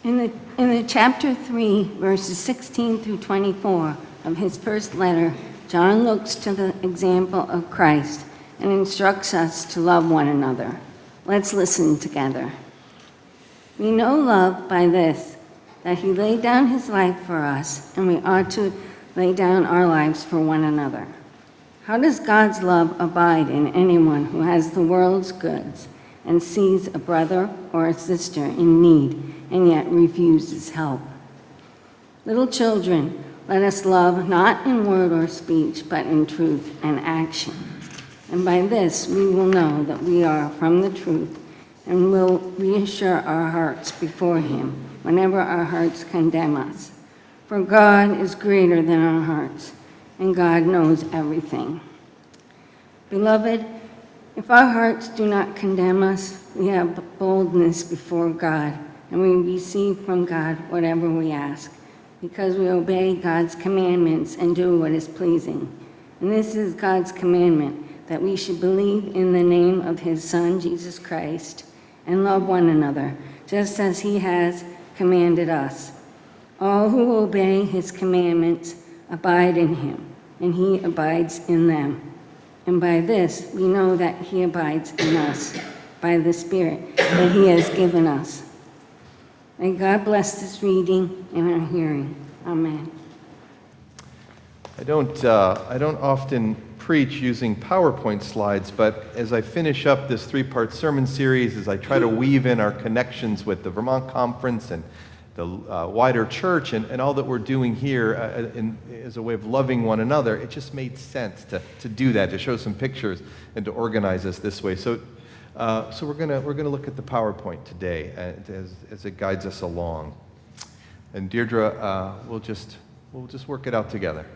In the chapter 3, verses 16 through 24 of his first letter, John looks to the example of Christ and instructs us to love one another. Let's listen together. We know love by this, that he laid down his life for us, and we ought to lay down our lives for one another. How does God's love abide in anyone who has the world's goods and sees a brother or a sister in need and yet refuses help? Little children, let us love not in word or speech, but in truth and action. And by this we will know that we are from the truth and will reassure our hearts before him whenever our hearts condemn us. For God is greater than our hearts, and God knows everything. Beloved, if our hearts do not condemn us, we have boldness before God, and we receive from God whatever we ask, because we obey God's commandments and do what is pleasing. And this is God's commandment, that we should believe in the name of his Son, Jesus Christ, and love one another, just as he has commanded us. All who obey his commandments abide in him, and he abides in them. And by this we know that he abides in us, by the Spirit that he has given us. May God bless this reading and our hearing. Amen. I don't often preach using PowerPoint slides, but as I finish up this three-part sermon series, as I try to weave in our connections with the Vermont Conference and the wider church and all that we're doing here as a way of loving one another, it just made sense to do that, to show some pictures and to organize us this way. So we're gonna look at the PowerPoint today as it guides us along. And Deirdre, we'll just work it out together.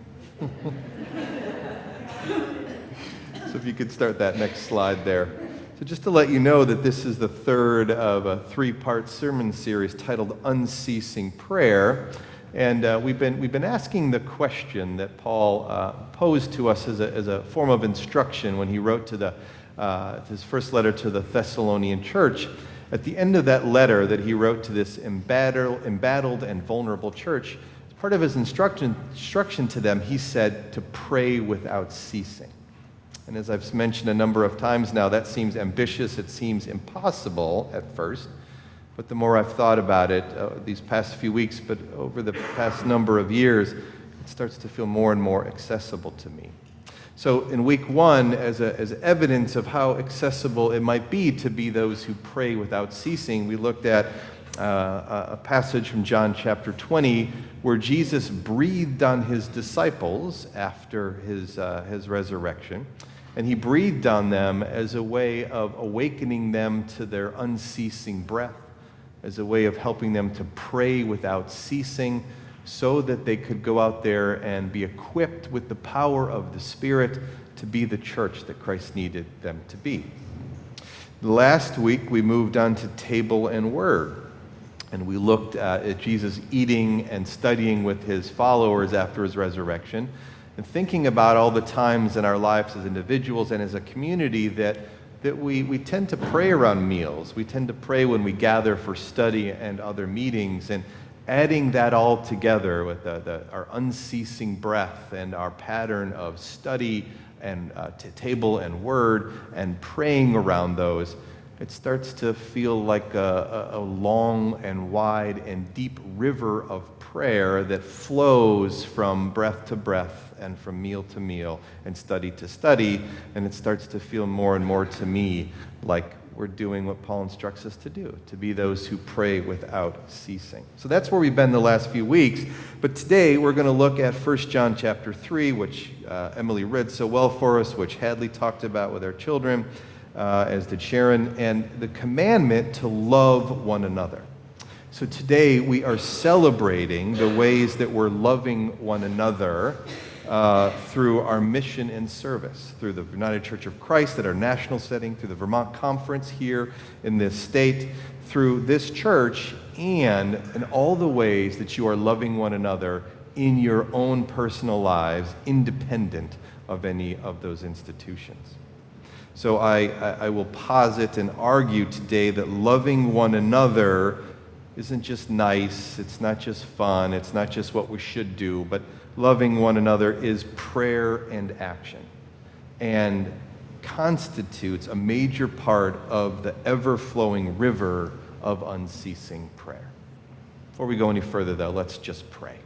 So if you could start that next slide there. So just to let you know that this is the third of a three-part sermon series titled Unceasing Prayer. And we've been asking the question that Paul posed to us as a form of instruction when he wrote to his first letter to the Thessalonian church. At the end of that letter that he wrote to this embattled and vulnerable church, as part of his instruction to them, he said to pray without ceasing. And as I've mentioned a number of times now, that seems ambitious, it seems impossible at first. But the more I've thought about it these past few weeks, but over the past number of years, it starts to feel more and more accessible to me. So in week one, as evidence of how accessible it might be to be those who pray without ceasing, we looked at a passage from John chapter 20 where Jesus breathed on his disciples after his resurrection. And he breathed on them as a way of awakening them to their unceasing breath, as a way of helping them to pray without ceasing so that they could go out there and be equipped with the power of the Spirit to be the church that Christ needed them to be. Last week, we moved on to table and word. And we looked at Jesus eating and studying with his followers after his resurrection, and thinking about all the times in our lives as individuals and as a community that we tend to pray around meals. We tend to pray when we gather for study and other meetings, and adding that all together with our unceasing breath and our pattern of study and table and word and praying around those, it starts to feel like a long and wide and deep river of prayer that flows from breath to breath and from meal to meal and study to study, and it starts to feel more and more to me like we're doing what Paul instructs us to do, to be those who pray without ceasing. So that's where we've been the last few weeks, but today we're going to look at 1 John chapter 3, which Emily read so well for us, which Hadley talked about with our children, as did Sharon, and the commandment to love one another. So today we are celebrating the ways that we're loving one another through our mission and service, through the United Church of Christ at our national setting, through the Vermont Conference here in this state, through this church, and in all the ways that you are loving one another in your own personal lives, independent of any of those institutions. So I will posit and argue today that loving one another isn't just nice, it's not just fun, it's not just what we should do, but loving one another is prayer and action, and constitutes a major part of the ever-flowing river of unceasing prayer. Before we go any further, though, let's just pray.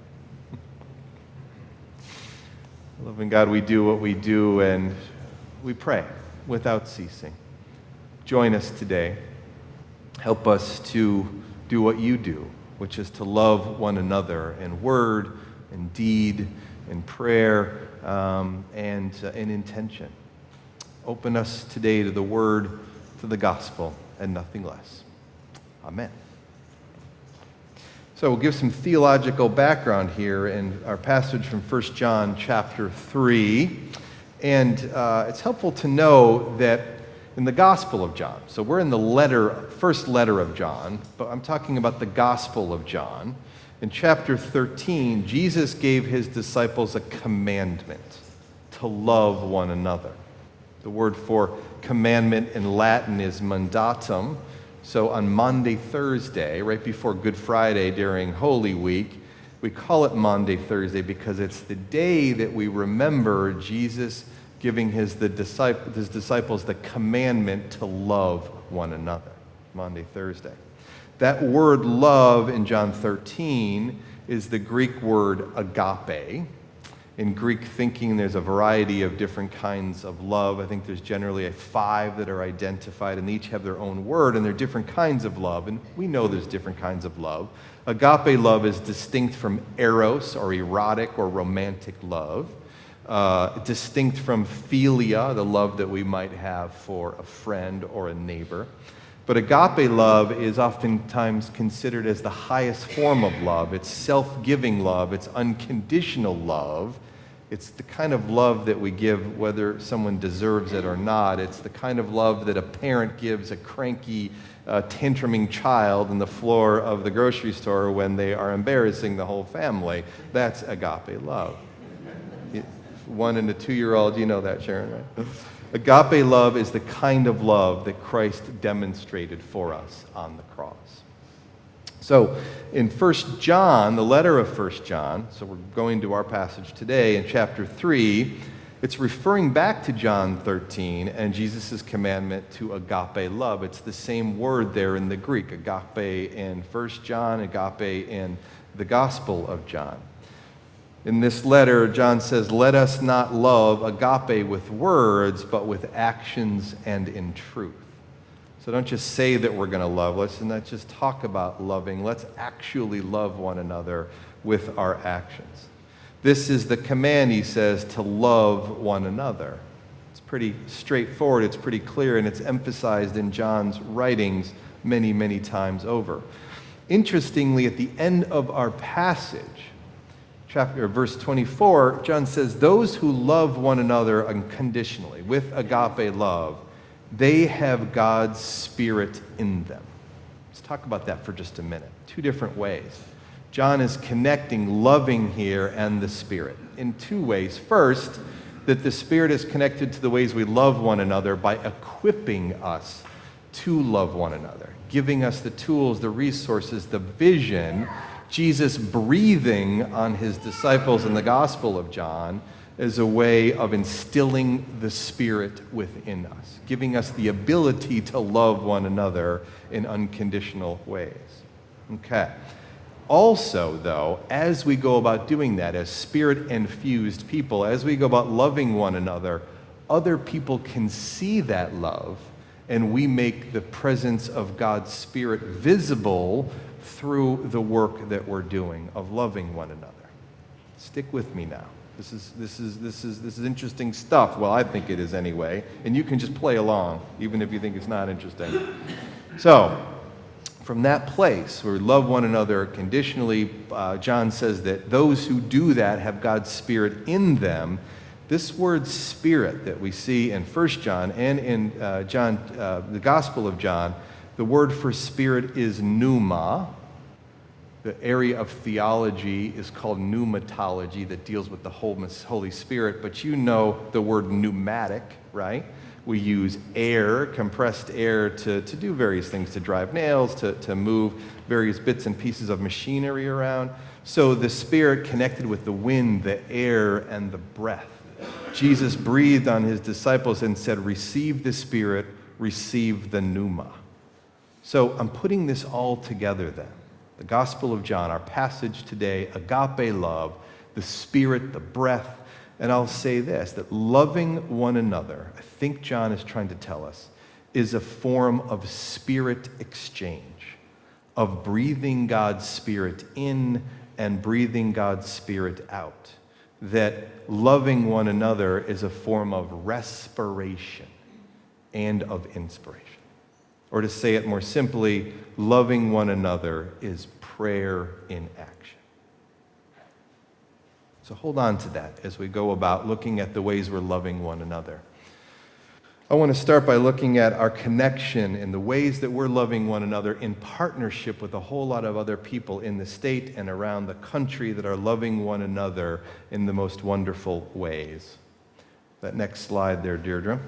Loving God, we do what we do, and we pray without ceasing. Join us today. Help us to do what you do, which is to love one another in word, in deed, in prayer, and in intention. Open us today to the word, to the gospel, and nothing less. Amen. So we'll give some theological background here in our passage from 1 John chapter 3. And it's helpful to know that in the Gospel of John, so we're in the first letter of John, but I'm talking about the Gospel of John. In chapter 13, Jesus gave his disciples a commandment to love one another. The word for commandment in Latin is mandatum. So on Maundy Thursday, right before Good Friday during Holy Week, we call it Maundy Thursday because it's the day that we remember Jesus giving his disciples the commandment to love one another. Maundy Thursday. That word love in John 13 is the Greek word agape. In Greek thinking, there's a variety of different kinds of love. I think there's generally 5 that are identified, and they each have their own word, and they're different kinds of love. And we know there's different kinds of love. Agape love is distinct from eros, or erotic or romantic love. Distinct from philia, the love that we might have for a friend or a neighbor. But agape love is oftentimes considered as the highest form of love. It's self-giving love. It's unconditional love. It's the kind of love that we give whether someone deserves it or not. It's the kind of love that a parent gives a cranky, tantruming child on the floor of the grocery store when they are embarrassing the whole family. That's agape love. 1 and a 2-year-old, you know that, Sharon, right? Agape love is the kind of love that Christ demonstrated for us on the cross. So in 1 John, the letter of 1 John, so we're going to our passage today in chapter 3, it's referring back to John 13 and Jesus' commandment to agape love. It's the same word there in the Greek, agape in 1 John, agape in the Gospel of John. In this letter, John says, let us not love agape with words, but with actions and in truth. So don't just say that we're going to love. Let's not just talk about loving. Let's actually love one another with our actions. This is the command, he says, to love one another. It's pretty straightforward. It's pretty clear, and it's emphasized in John's writings many, many times over. Interestingly, at the end of our passage, verse 24, John says, those who love one another unconditionally, with agape love, they have God's Spirit in them. Let's talk about that for just a minute. 2 different ways. John is connecting loving here and the Spirit in 2 ways. First, that the Spirit is connected to the ways we love one another by equipping us to love one another, giving us the tools, the resources, the vision. Jesus breathing on his disciples in the Gospel of John as a way of instilling the Spirit within us, giving us the ability to love one another in unconditional ways. Okay. Also, though, as we go about doing that, as Spirit-infused people, as we go about loving one another, other people can see that love, and we make the presence of God's Spirit visible through the work that we're doing of loving one another. Stick with me now. This is interesting stuff. Well, I think it is anyway, and you can just play along, even if you think it's not interesting. So, from that place where we love one another conditionally, John says that those who do that have God's Spirit in them. This word Spirit that we see in 1 John and in the Gospel of John, the word for Spirit is pneuma. The area of theology is called pneumatology, that deals with the Holy Spirit, but you know the word pneumatic, right? We use air, compressed air, to do various things, to drive nails, to move various bits and pieces of machinery around. So the Spirit connected with the wind, the air, and the breath. Jesus breathed on his disciples and said, receive the Spirit, receive the pneuma. So I'm putting this all together then. The Gospel of John, our passage today, agape love, the Spirit, the breath. And I'll say this, that loving one another, I think John is trying to tell us, is a form of spirit exchange, of breathing God's Spirit in and breathing God's Spirit out. That loving one another is a form of respiration and of inspiration. Or to say it more simply, loving one another is prayer in action. So hold on to that as we go about looking at the ways we're loving one another. I want to start by looking at our connection and the ways that we're loving one another in partnership with a whole lot of other people in the state and around the country that are loving one another in the most wonderful ways. That next slide there, Deirdre.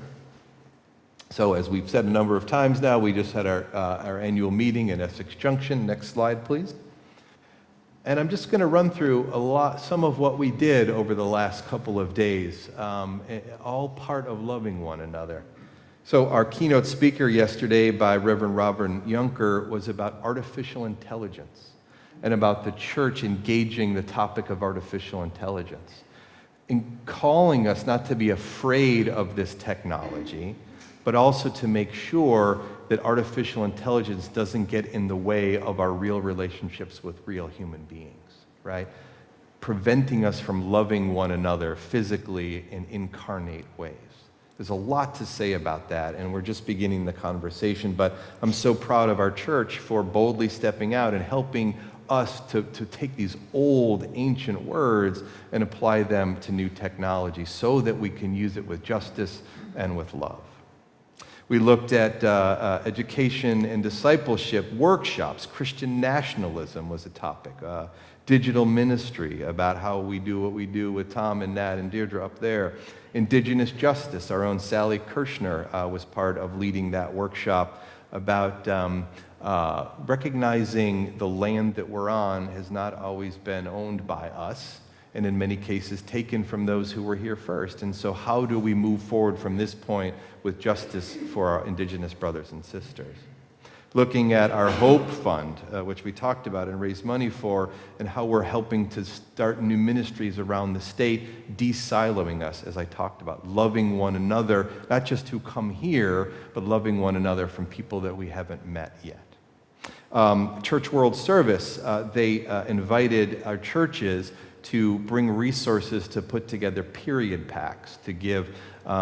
So as we've said a number of times now, we just had our annual meeting in Essex Junction. Next slide, please. And I'm just going to run through some of what we did over the last couple of days, all part of loving one another. So our keynote speaker yesterday by Reverend Robert Yunker was about artificial intelligence and about the church engaging the topic of artificial intelligence, in calling us not to be afraid of this technology, but also to make sure that artificial intelligence doesn't get in the way of our real relationships with real human beings, right? Preventing us from loving one another physically in incarnate ways. There's a lot to say about that, and we're just beginning the conversation, but I'm so proud of our church for boldly stepping out and helping us to take these old, ancient words and apply them to new technology so that we can use it with justice and with love. We looked at education and discipleship workshops. Christian nationalism was a topic. Digital ministry, about how we do what we do with Tom and Nat and Deirdre up there. Indigenous justice, our own Sally Kirshner was part of leading that workshop about recognizing the land that we're on has not always been owned by us, and in many cases taken from those who were here first. And so how do we move forward from this point with justice for our Indigenous brothers and sisters? Looking at our Hope Fund, which we talked about and raised money for, and how we're helping to start new ministries around the state, de-siloing us, as I talked about, loving one another, not just who come here, but loving one another from people that we haven't met yet. Church World Service, they invited our churches to bring resources to put together period packs to give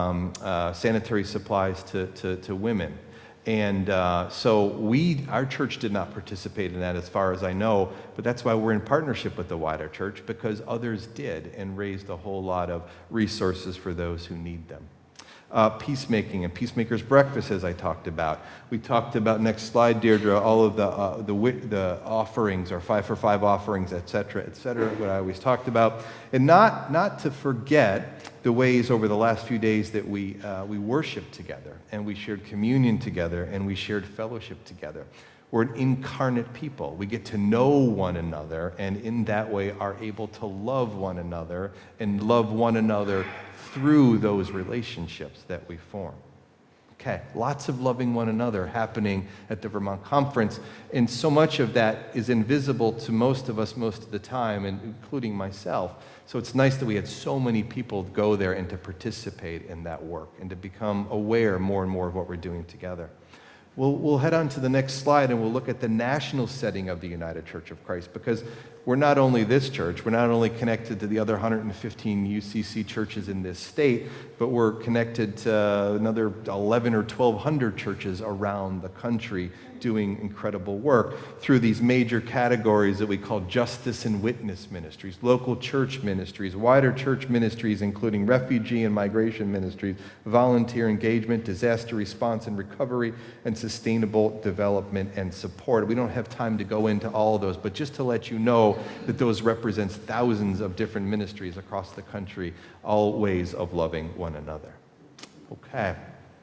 sanitary supplies to women. And so our church did not participate in that as far as I know, but that's why we're in partnership with the wider church, because others did and raised a whole lot of resources for those who need them. Peacemaking and Peacemaker's Breakfast, as I talked about. We talked about, next slide, Deirdre, all of the offerings, our 5 for 5 offerings, et cetera, what I always talked about. And not to forget the ways over the last few days that we worshiped together, and we shared communion together, and we shared fellowship together. We're an incarnate people. We get to know one another, and in that way are able to love one another and love one another through those relationships that we form. Okay, lots of loving one another happening at the Vermont Conference, and so much of that is invisible to most of us most of the time, and including myself. So it's nice that we had so many people go there and to participate in that work and to become aware more and more of what we're doing together. We'll head on to the next slide, and we'll look at the national setting of the United Church of Christ, because we're not only this church, we're not only connected to the other 115 UCC churches in this state, but we're connected to another 11 or 1,200 churches around the country doing incredible work through these major categories that we call justice and witness ministries, local church ministries, wider church ministries, including refugee and migration ministries, volunteer engagement, disaster response and recovery, and sustainable development and support. We don't have time to go into all of those, but just to let you know that those represents thousands of different ministries across the country, all ways of loving one another. Okay.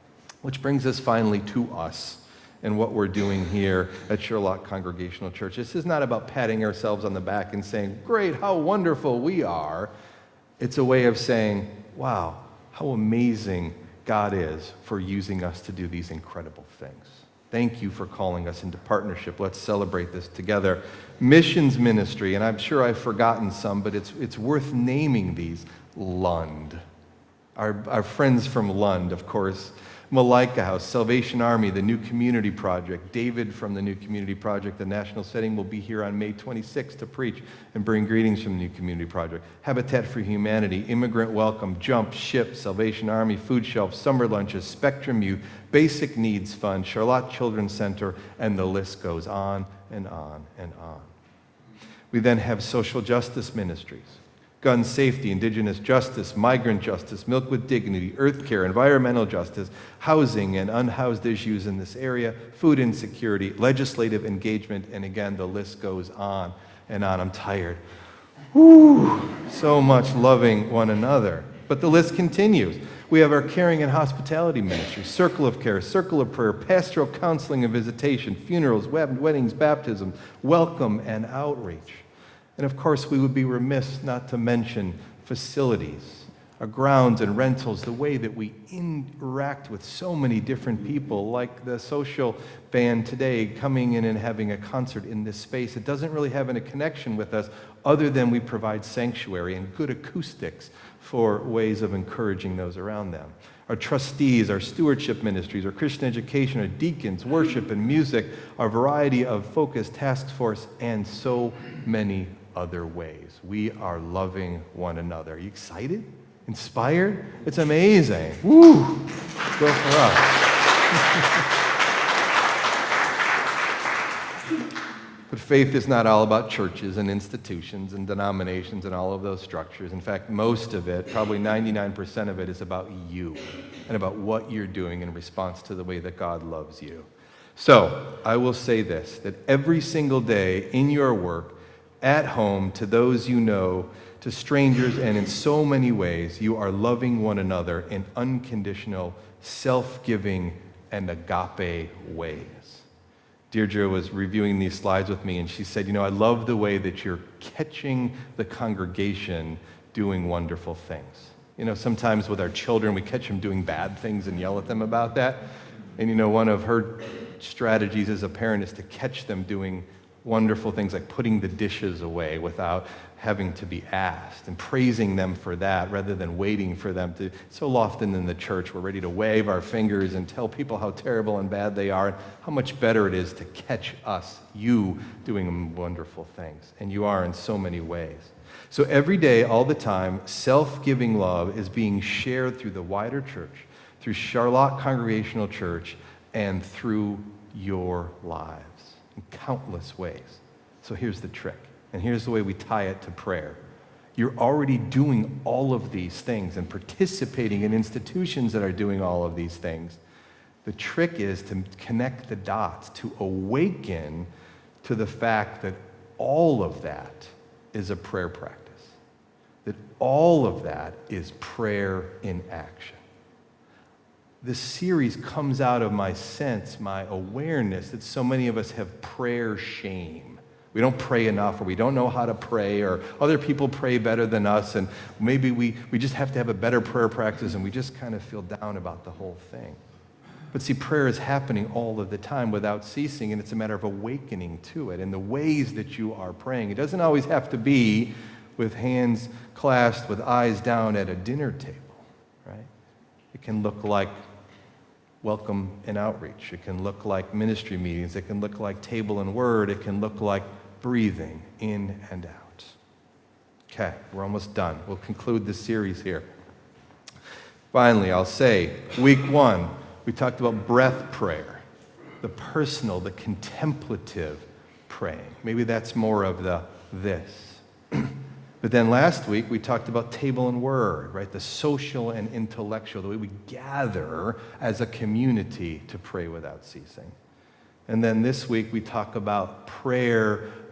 Which brings us finally to us and what we're doing here at Sherlock Congregational Church. This is not about patting ourselves on the back and saying, great, how wonderful we are. It's a way of saying, wow, how amazing God is for using us to do these incredible things. Thank you for calling us into partnership. Let's celebrate this together. Missions ministry, and I'm sure I've forgotten some, but it's worth naming these. Lund. Our friends from Lund, of course. Malika House, Salvation Army, the New Community Project. David from the New Community Project, the national setting, will be here on May 26th to preach and bring greetings from the New Community Project. Habitat for Humanity, Immigrant Welcome, Jump, Ship, Salvation Army, Food Shelf, Summer Lunches, Spectrum Youth, Basic Needs Fund, Charlotte Children's Center, and the list goes on and on and on. We then have social justice ministries. Gun safety, indigenous justice, migrant justice, milk with dignity, earth care, environmental justice, housing and unhoused issues in this area, food insecurity, legislative engagement, and again, the list goes on and on. I'm tired. Woo! So much loving one another. But the list continues. We have our caring and hospitality ministry, Circle of Care, Circle of Prayer, pastoral counseling and visitation, funerals, weddings, baptism, welcome and outreach. And of course, we would be remiss not to mention facilities, our grounds and rentals, the way that we interact with so many different people, like the social band today coming in and having a concert in this space. It doesn't really have any connection with us other than we provide sanctuary and good acoustics for ways of encouraging those around them. Our trustees, our stewardship ministries, our Christian education, our deacons, worship and music, our variety of focus, task force, and so many other ways. We are loving one another. Are you excited? Inspired? It's amazing. Woo! Go for us. But faith is not all about churches and institutions and denominations and all of those structures. In fact, most of it, probably 99% of it, is about you and about what you're doing in response to the way that God loves you. So, I will say this, that every single day in your work, at home, to those you know, to strangers, and in so many ways, you are loving one another in unconditional, self-giving, and agape ways. Deirdre was reviewing these slides with me, and she said, I love the way that you're catching the congregation doing wonderful things. Sometimes with our children, we catch them doing bad things and yell at them about that. And one of her strategies as a parent is to catch them doing wonderful things like putting the dishes away without having to be asked, and praising them for that rather than waiting for them to. So often in the church, we're ready to wave our fingers and tell people how terrible and bad they are, and how much better it is to catch you doing wonderful things. And you are in so many ways. So every day, all the time, self-giving love is being shared through the wider church, through Charlotte Congregational Church, and through your lives in countless ways. So here's the trick, and here's the way we tie it to prayer. You're already doing all of these things and participating in institutions that are doing all of these things. The trick is to connect the dots, to awaken to the fact that all of that is a prayer practice, that all of that is prayer in action. This series comes out of my sense, my awareness that so many of us have prayer shame. We don't pray enough, or we don't know how to pray, or other people pray better than us, and maybe we just have to have a better prayer practice, and we just kind of feel down about the whole thing. But see, prayer is happening all of the time without ceasing, and it's a matter of awakening to it and the ways that you are praying. It doesn't always have to be with hands clasped, with eyes down at a dinner table, right? It can look like welcome and outreach. It can look like ministry meetings. It can look like table and word. It can look like breathing in and out. Okay, we're almost done. We'll conclude this series here. Finally, I'll say, week 1, we talked about breath prayer, the personal, the contemplative praying. Maybe that's more of this. But then last week, we talked about table and word, right? The social and intellectual, the way we gather as a community to pray without ceasing. And then this week, we talk about prayer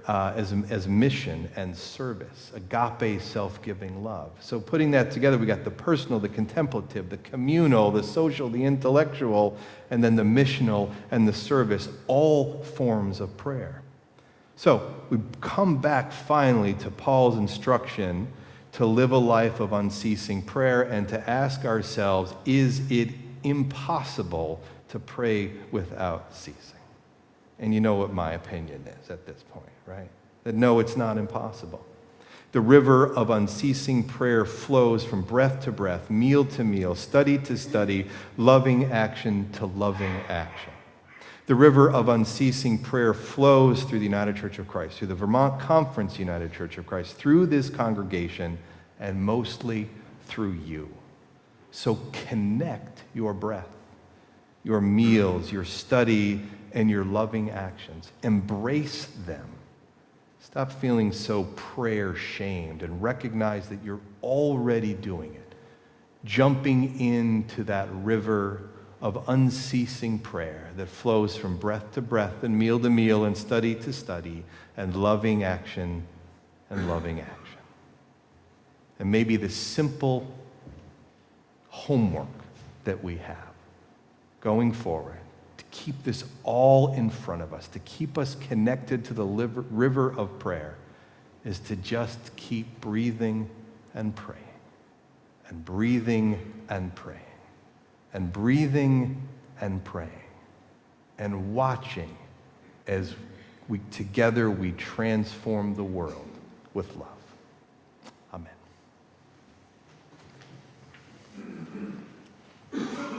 as mission and service, agape, self-giving love. So putting that together, we got the personal, the contemplative, the communal, the social, the intellectual, and then the missional and the service, all forms of prayer. So we come back finally to Paul's instruction to live a life of unceasing prayer and to ask ourselves, is it impossible to pray without ceasing? And you know what my opinion is at this point, right? That no, it's not impossible. The river of unceasing prayer flows from breath to breath, meal to meal, study to study, loving action to loving action. The river of unceasing prayer flows through the United Church of Christ, through the Vermont Conference United Church of Christ, through this congregation, and mostly through you. So connect your breath, your meals, your study, and your loving actions. Embrace them. Stop feeling so prayer shamed and recognize that you're already doing it, jumping into that river of unceasing prayer that flows from breath to breath and meal to meal and study to study and loving action and loving action. And maybe the simple homework that we have going forward to keep this all in front of us, to keep us connected to the river of prayer, is to just keep breathing and praying, and breathing and praying, and breathing and praying, and watching as together we transform the world with love.